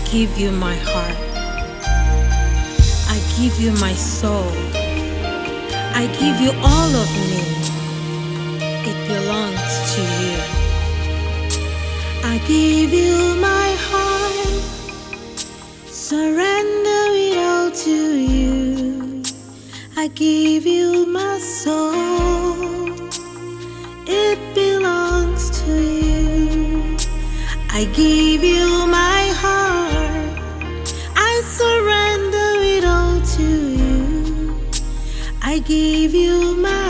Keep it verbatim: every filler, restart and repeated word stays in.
give you my heart. I give you my soul. I give you all of me. It belongs to you. I give you my heart. Surrender it all to you. I give you my soul. It belongs to you. I give you my heart. I surrender it all to you. I give you my